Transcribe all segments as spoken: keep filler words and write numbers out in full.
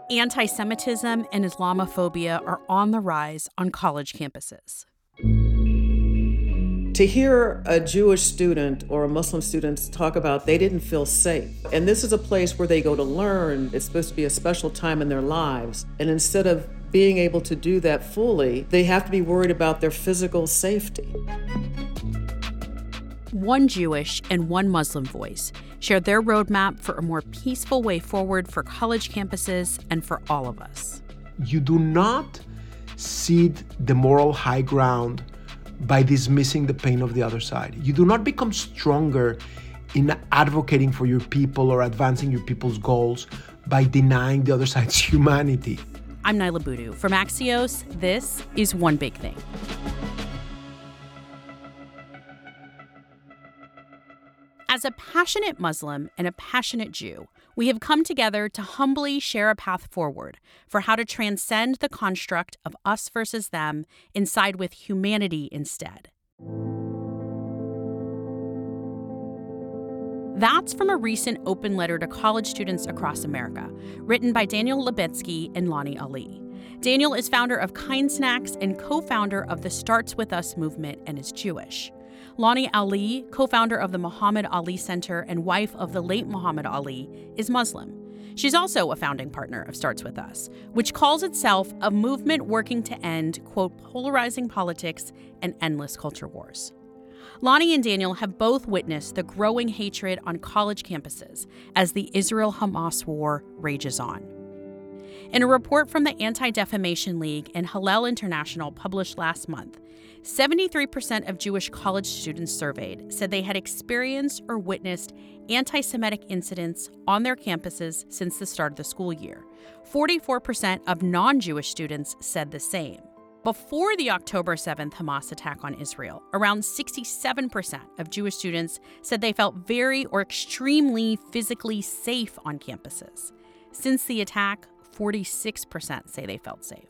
Anti-Semitism and Islamophobia are on the rise on college campuses. To hear a Jewish student or a Muslim student talk about they didn't feel safe, and this is a place where they go to learn, it's supposed to be a special time in their lives, and instead of being able to do that fully, they have to be worried about their physical safety. One Jewish and one Muslim voice shared their roadmap for a more peaceful way forward for college campuses and for all of us. You do not cede the moral high ground by dismissing the pain of the other side. You do not become stronger in advocating for your people or advancing your people's goals by denying the other side's humanity. I'm Niala Boodhoo. From Axios, this is One Big Thing. As a passionate Muslim and a passionate Jew, we have come together to humbly share a path forward for how to transcend the construct of us versus them and side with humanity instead. That's from a recent open letter to college students across America, written by Daniel Lubetzky and Lonnie Ali. Daniel is founder of Kind Snacks and co-founder of the Starts With Us movement and is Jewish. Lonnie Ali, co-founder of the Muhammad Ali Center and wife of the late Muhammad Ali, is Muslim. She's also a founding partner of Starts With Us, which calls itself a movement working to end, quote, polarizing politics and endless culture wars. Lonnie and Daniel have both witnessed the growing hatred on college campuses as the Israel-Hamas war rages on. In a report from the Anti-Defamation League and Hillel International published last month, seventy-three percent of Jewish college students surveyed said they had experienced or witnessed anti-Semitic incidents on their campuses since the start of the school year. forty-four percent of non-Jewish students said the same. Before the October seventh Hamas attack on Israel, around sixty-seven percent of Jewish students said they felt very or extremely physically safe on campuses. Since the attack, forty-six percent say they felt safe.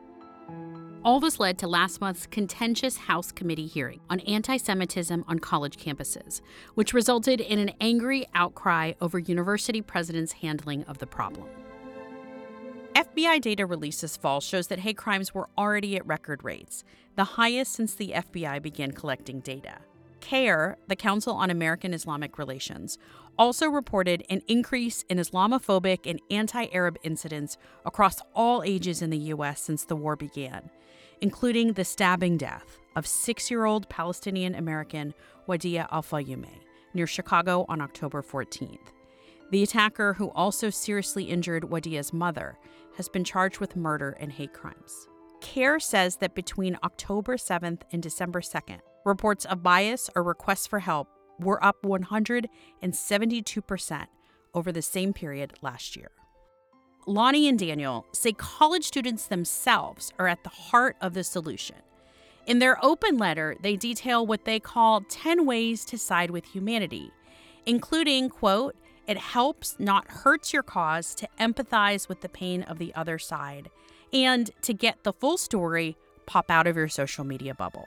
All this led to last month's contentious House committee hearing on anti-Semitism on college campuses, which resulted in an angry outcry over university presidents' handling of the problem. F B I data released this fall shows that hate crimes were already at record rates, the highest since the F B I began collecting data. CAIR, the Council on American Islamic Relations, also reported an increase in Islamophobic and anti-Arab incidents across all ages in the U S since the war began, including the stabbing death of six-year-old Palestinian-American Wadea Al-Fayoumeh near Chicago on October fourteenth. The attacker, who also seriously injured Wadea's mother, has been charged with murder and hate crimes. CAIR says that between October seventh and December second, reports of bias or requests for help were up one hundred seventy-two percent over the same period last year. Lonnie and Daniel say college students themselves are at the heart of the solution. In their open letter, they detail what they call ten ways to side with humanity, including, quote, it helps, not hurts your cause, to empathize with the pain of the other side, and to get the full story, pop out of your social media bubble.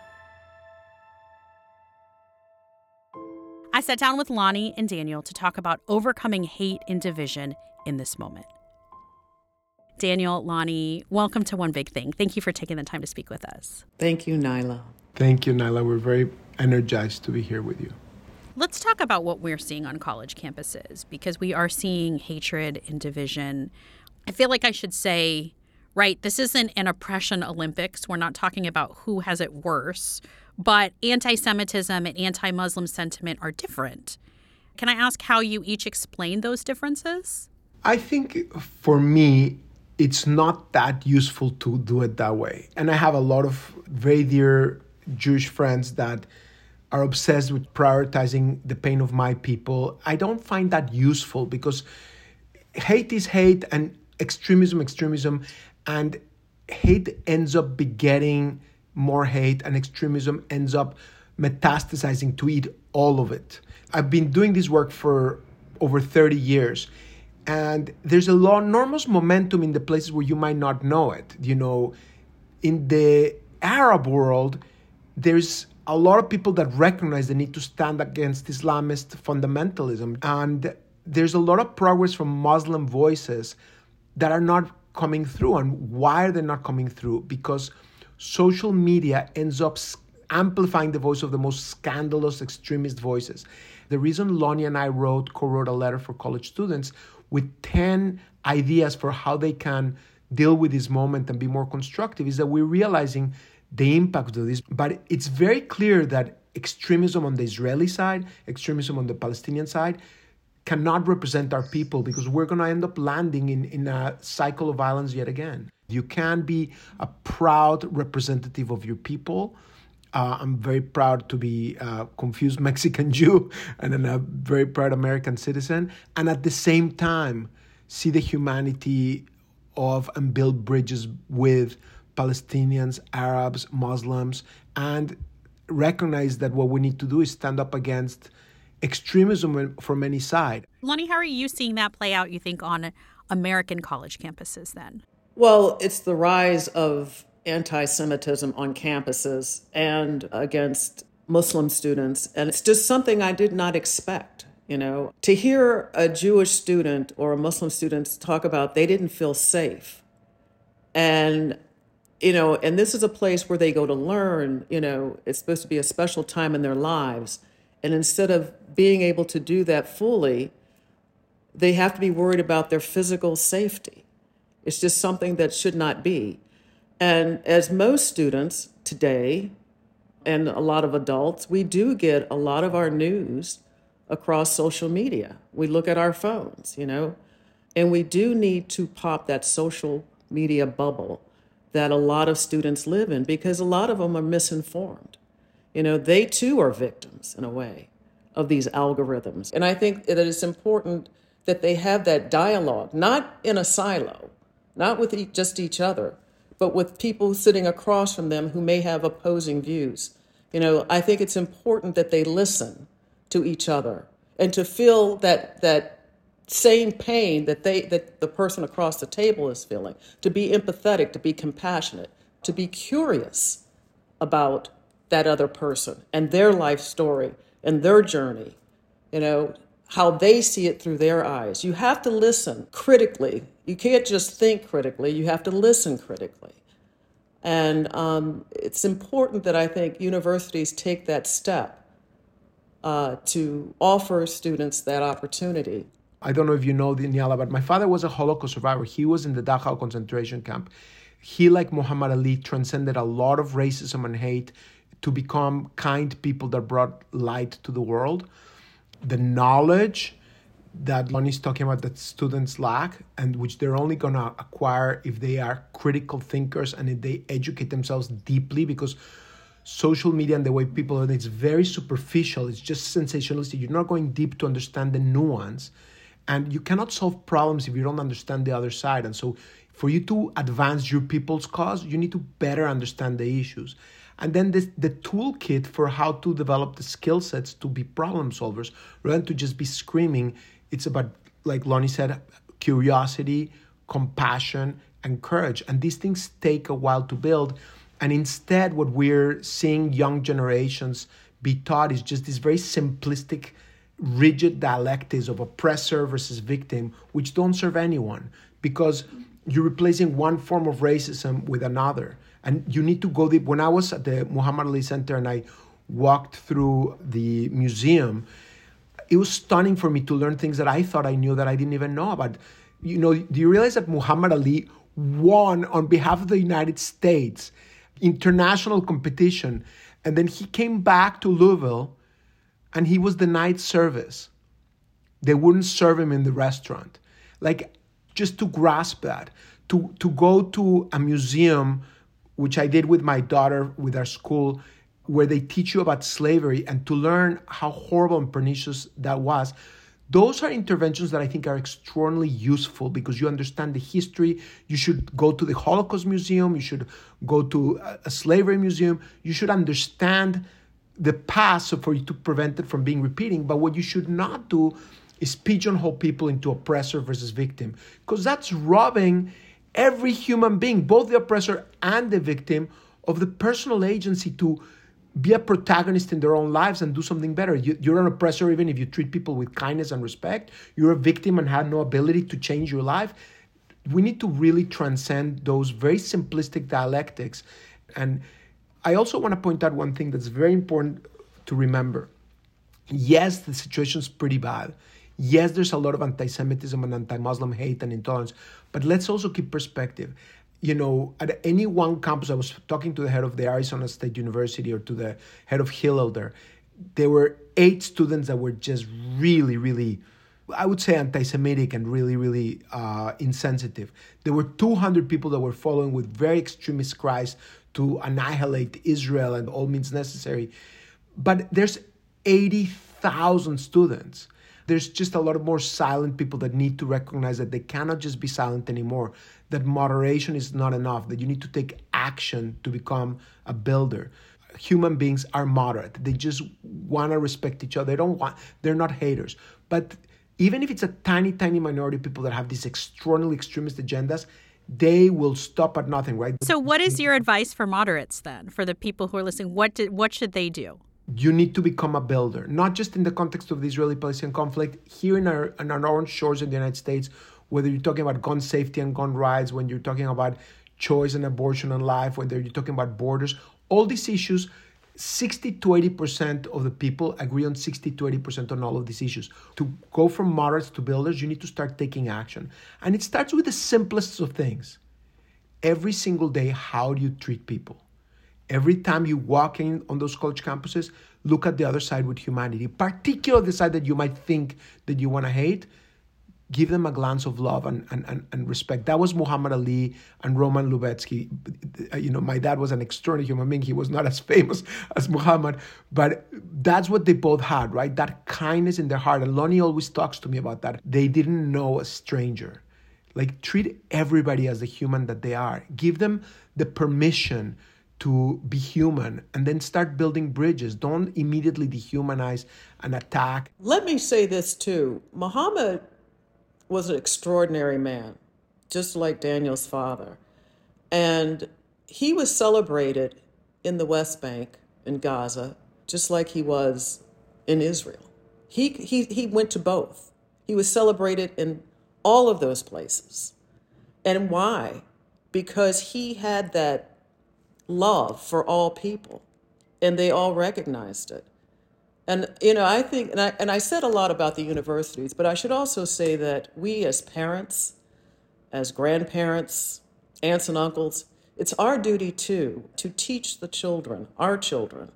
I sat down with Lonnie and Daniel to talk about overcoming hate and division in this moment. Daniel, Lonnie, welcome to One Big Thing. Thank you for taking the time to speak with us. Thank you, Niala. Thank you, Niala. We're very energized to be here with you. Let's talk about what we're seeing on college campuses, because we are seeing hatred and division. I feel like I should say, right, this isn't an oppression Olympics. We're not talking about who has it worse, but anti-Semitism and anti-Muslim sentiment are different. Can I ask how you each explain those differences? I think for me, it's not that useful to do it that way. And I have a lot of very dear Jewish friends that are obsessed with prioritizing the pain of my people. I don't find that useful because hate is hate and extremism, extremism, and hate ends up begetting more hate and extremism ends up metastasizing to eat all of it. I've been doing this work for over thirty years, and there's a lot enormous momentum in the places where you might not know it. You know, in the Arab world, there's a lot of people that recognize the need to stand against Islamist fundamentalism. And there's a lot of progress from Muslim voices that are not coming through. And why are they not coming through? Because social media ends up amplifying the voice of the most scandalous extremist voices. The reason Lonnie and I wrote, co-wrote a letter for college students with ten ideas for how they can deal with this moment and be more constructive is that we're realizing the impact of this. But it's very clear that extremism on the Israeli side, extremism on the Palestinian side, cannot represent our people, because we're going to end up landing in, in a cycle of violence yet again. You can be a proud representative of your people. Uh, I'm very proud to be a confused Mexican Jew and then a very proud American citizen. And at the same time, see the humanity of and build bridges with Palestinians, Arabs, Muslims, and recognize that what we need to do is stand up against extremism from any side. Lonnie, how are you seeing that play out, you think, on American college campuses then? Well, it's the rise of anti-Semitism on campuses and against Muslim students. And it's just something I did not expect, you know. To hear a Jewish student or a Muslim student talk about they didn't feel safe. And, you know, and this is a place where they go to learn, you know, it's supposed to be a special time in their lives. And instead of being able to do that fully, they have to be worried about their physical safety. It's just something that should not be. And as most students today, and a lot of adults, we do get a lot of our news across social media. We look at our phones, you know, and we do need to pop that social media bubble that a lot of students live in, because a lot of them are misinformed. You know, they too are victims, in a way, of these algorithms. And I think that it's important that they have that dialogue, not in a silo, not with e- just each other, but with people sitting across from them who may have opposing views. You know, I think it's important that they listen to each other and to feel that that same pain that they that the person across the table is feeling, to be empathetic, to be compassionate, to be curious about that other person and their life story and their journey, you know, how they see it through their eyes. You have to listen critically. You can't just think critically. You have to listen critically. And um, it's important that I think universities take that step uh, to offer students that opportunity. I don't know if you know, Daniela, but my father was a Holocaust survivor. He was in the Dachau concentration camp. He, like Muhammad Ali, transcended a lot of racism and hate to become kind people that brought light to the world. The knowledge that Lonnie's talking about that students lack, and which they're only going to acquire if they are critical thinkers and if they educate themselves deeply, because social media and the way people are, it's very superficial. It's just sensationalistic. You're not going deep to understand the nuance. And you cannot solve problems if you don't understand the other side. And so for you to advance your people's cause, you need to better understand the issues. And then this, the toolkit for how to develop the skill sets to be problem solvers, rather than to just be screaming. It's about, like Lonnie said, curiosity, compassion, and courage. And these things take a while to build. And instead, what we're seeing young generations be taught is just this very simplistic, rigid dialectics of oppressor versus victim, which don't serve anyone, because you're replacing one form of racism with another. And you need to go deep. When I was at the Muhammad Ali Center and I walked through the museum, it was stunning for me to learn things that I thought I knew that I didn't even know about. You know, do you realize that Muhammad Ali won on behalf of the United States international competition, and then he came back to Louisville and he was denied service? They wouldn't serve him in the restaurant. Like, just to grasp that, to to go to a museum, which I did with my daughter, with our school, where they teach you about slavery, and to learn how horrible and pernicious that was. Those are interventions that I think are extraordinarily useful, because you understand the history. You should go to the Holocaust Museum. You should go to a slavery museum. You should understand the past so for you to prevent it from being repeating. But what you should not do is pigeonhole people into oppressor versus victim, because that's robbing every human being, both the oppressor and the victim, of the personal agency to be a protagonist in their own lives and do something better. You, you're an oppressor even if you treat people with kindness and respect. You're a victim and have no ability to change your life. We need to really transcend those very simplistic dialectics. And I also want to point out one thing that's very important to remember. Yes, the situation's pretty bad. Yes, there's a lot of anti-Semitism and anti-Muslim hate and intolerance, but let's also keep perspective. You know, at any one campus, I was talking to the head of the Arizona State University or to the head of Hillel there. There were eight students that were just really, really, I would say anti-Semitic and really, really uh, insensitive. There were two hundred people that were following with very extremist cries to annihilate Israel and all means necessary. But there's eighty thousand students. There's just a lot of more silent people that need to recognize that they cannot just be silent anymore, that moderation is not enough, that you need to take action to become a builder. Human beings are moderate. They just want to respect each other. They don't want, they're not haters. But even if it's a tiny, tiny minority of people that have these extraordinarily extremist agendas, they will stop at nothing, right? So what is your advice for moderates then, for the people who are listening? What did, what should they do? You need to become a builder, not just in the context of the Israeli-Palestinian conflict. Here in our, in our own shores in the United States, whether you're talking about gun safety and gun rights, when you're talking about choice and abortion and life, whether you're talking about borders, all these issues, sixty to eighty percent of the people agree on sixty to eighty percent on all of these issues. To go from moderates to builders, you need to start taking action. And it starts with the simplest of things. Every single day, how do you treat people? Every time you walk in on those college campuses, look at the other side with humanity, particularly the side that you might think that you want to hate. Give them a glance of love and, and, and, and respect. That was Muhammad Ali and Roman Lubetsky. You know, my dad was an extraordinary human being. He was not as famous as Muhammad, but that's what they both had, right? That kindness in their heart. And Lonnie always talks to me about that. They didn't know a stranger. Like, treat everybody as the human that they are. Give them the permission to be human, and then start building bridges. Don't immediately dehumanize and attack. Let me say this too. Muhammad was an extraordinary man, just like Daniel's father. And he was celebrated in the West Bank, in Gaza, just like he was in Israel. He, he, he went to both. He was celebrated in all of those places. And why? Because he had that love for all people, and they all recognized it. And, you know, I think, and I, and I said a lot about the universities, but I should also say that we as parents, as grandparents, aunts and uncles, it's our duty too, to teach the children, our children,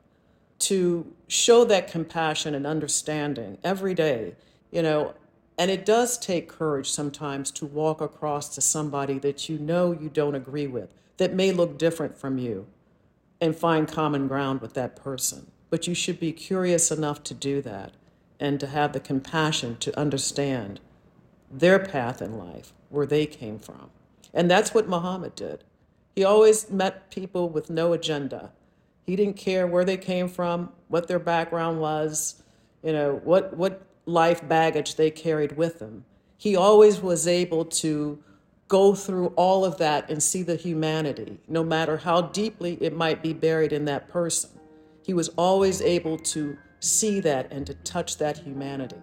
to show that compassion and understanding every day, you know. And it does take courage sometimes to walk across to somebody that you know you don't agree with, that may look different from you, and find common ground with that person. But you should be curious enough to do that and to have the compassion to understand their path in life, where they came from. And that's what Muhammad did. He always met people with no agenda. He didn't care where they came from, what their background was, you know, what, what life baggage they carried with them. He always was able to go through all of that and see the humanity, no matter how deeply it might be buried in that person. He was always able to see that and to touch that humanity.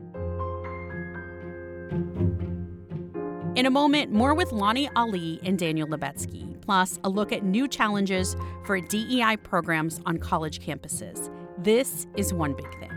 In a moment, more with Lonnie Ali and Daniel Lubetsky, plus a look at new challenges for D E I programs on college campuses. This is One Big Thing.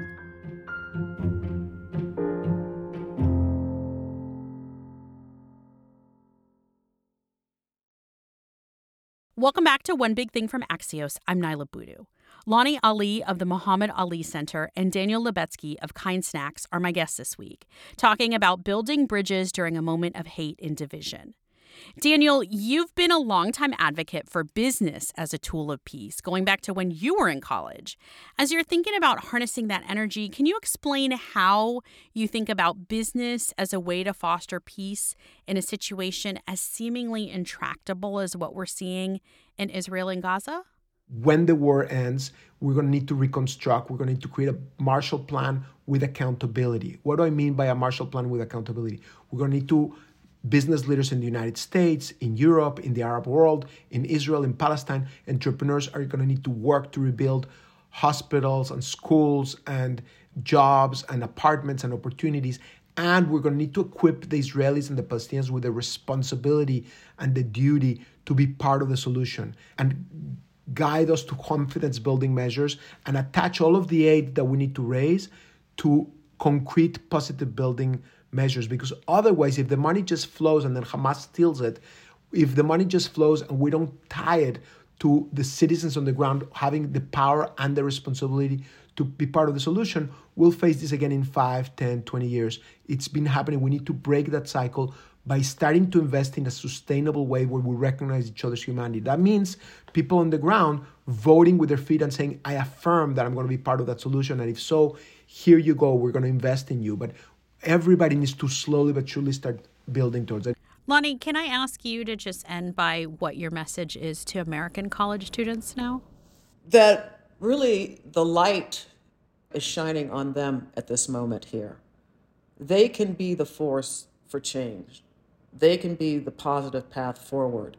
Welcome back to One Big Thing from Axios. I'm Nyla Boodoo. Lonnie Ali of the Muhammad Ali Center and Daniel Lubetsky of Kind Snacks are my guests this week, talking about building bridges during a moment of hate and division. Daniel, you've been a longtime advocate for business as a tool of peace, going back to when you were in college. As you're thinking about harnessing that energy, can you explain how you think about business as a way to foster peace in a situation as seemingly intractable as what we're seeing in Israel and Gaza? When the war ends, we're going to need to reconstruct. We're going to need to create a Marshall Plan with accountability. What do I mean by a Marshall Plan with accountability? We're going to need to business leaders in the United States, in Europe, in the Arab world, in Israel, in Palestine, entrepreneurs are going to need to work to rebuild hospitals and schools and jobs and apartments and opportunities. And we're going to need to equip the Israelis and the Palestinians with the responsibility and the duty to be part of the solution and guide us to confidence-building measures and attach all of the aid that we need to raise to concrete positive building measures. Because otherwise, if the money just flows and then Hamas steals it, if the money just flows and we don't tie it to the citizens on the ground having the power and the responsibility to be part of the solution, we'll face this again in five, ten, twenty years. It's been happening. We need to break that cycle by starting to invest in a sustainable way where we recognize each other's humanity. That means people on the ground voting with their feet and saying, I affirm that I'm going to be part of that solution. And if so, here you go, we're going to invest in you. But everybody needs to slowly but surely start building towards it. Lonnie, can I ask you to just end by what your message is to American college students now? That really the light is shining on them at this moment here. They can be the force for change. They can be the positive path forward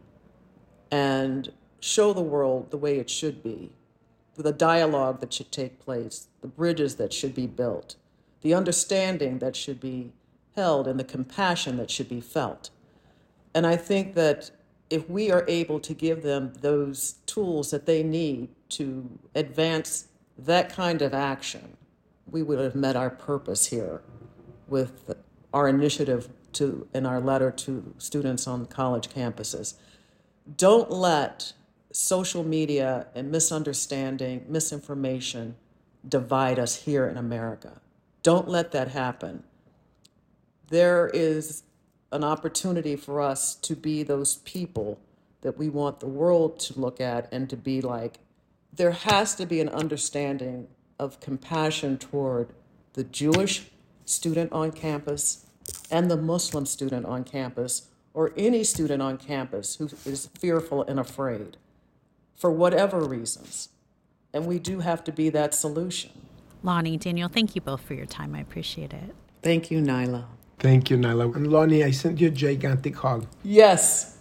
and show the world the way it should be, the dialogue that should take place, the bridges that should be built, the understanding that should be held, and the compassion that should be felt. And I think that if we are able to give them those tools that they need to advance that kind of action, we would have met our purpose here with our initiative to, in our letter to students on college campuses. Don't let social media and misunderstanding, misinformation divide us here in America. Don't let that happen. There is an opportunity for us to be those people that we want the world to look at and to be like. There has to be an understanding of compassion toward the Jewish student on campus and the Muslim student on campus, or any student on campus who is fearful and afraid for whatever reasons. And we do have to be that solution. Lonnie, Daniel, thank you both for your time. I appreciate it. Thank you, Nyla. Thank you, Nyla. And Lonnie, I sent you a gigantic hug. Yes.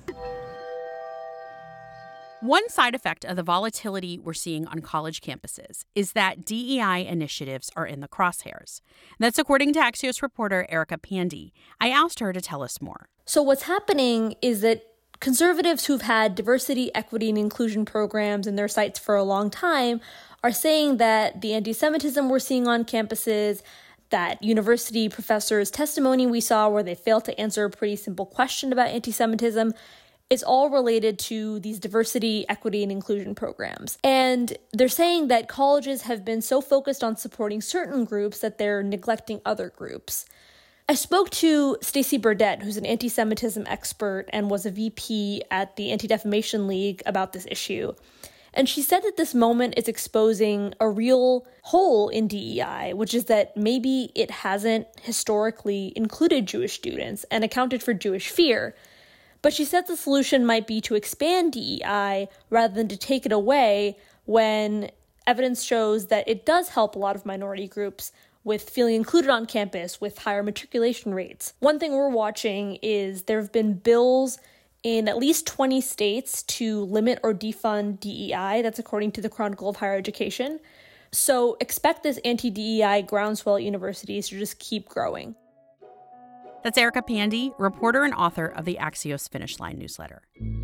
One side effect of the volatility we're seeing on college campuses is that D E I initiatives are in the crosshairs. That's according to Axios reporter Erica Pandy. I asked her to tell us more. So what's happening is that conservatives who've had diversity, equity, and inclusion programs in their sights for a long time are saying that the anti-Semitism we're seeing on campuses, that university professors' testimony we saw where they failed to answer a pretty simple question about anti-Semitism, is all related to these diversity, equity, and inclusion programs. And they're saying that colleges have been so focused on supporting certain groups that they're neglecting other groups. I spoke to Stacey Burdett, who's an anti-Semitism expert and was a V P at the Anti-Defamation League, about this issue. And she said that this moment is exposing a real hole in D E I, which is that maybe it hasn't historically included Jewish students and accounted for Jewish fear. But she said the solution might be to expand D E I rather than to take it away when evidence shows that it does help a lot of minority groups with feeling included on campus with higher matriculation rates. One thing we're watching is there have been bills in at least twenty states to limit or defund D E I. That's according to the Chronicle of Higher Education. So expect this anti-D E I groundswell at universities to just keep growing. That's Erica Pandy, reporter and author of the Axios Finish Line newsletter.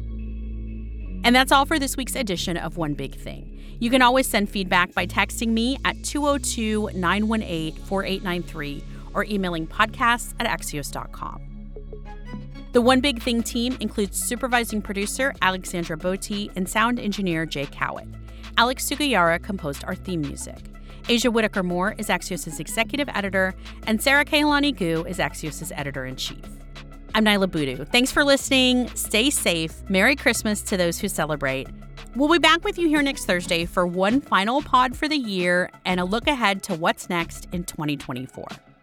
And that's all for this week's edition of One Big Thing. You can always send feedback by texting me at two oh two, nine one eight, four eight nine three or emailing podcasts at axios dot com. The One Big Thing team includes supervising producer Alexandra Botti and sound engineer Jay Cowett. Alex Sugiyara composed our theme music. Asia Whitaker-Moore is Axios' executive editor, and Sarah Kailani Gu is Axios' editor-in-chief. I'm Nyla Boodoo. Thanks for listening. Stay safe. Merry Christmas to those who celebrate. We'll be back with you here next Thursday for one final pod for the year and a look ahead to what's next in twenty twenty-four.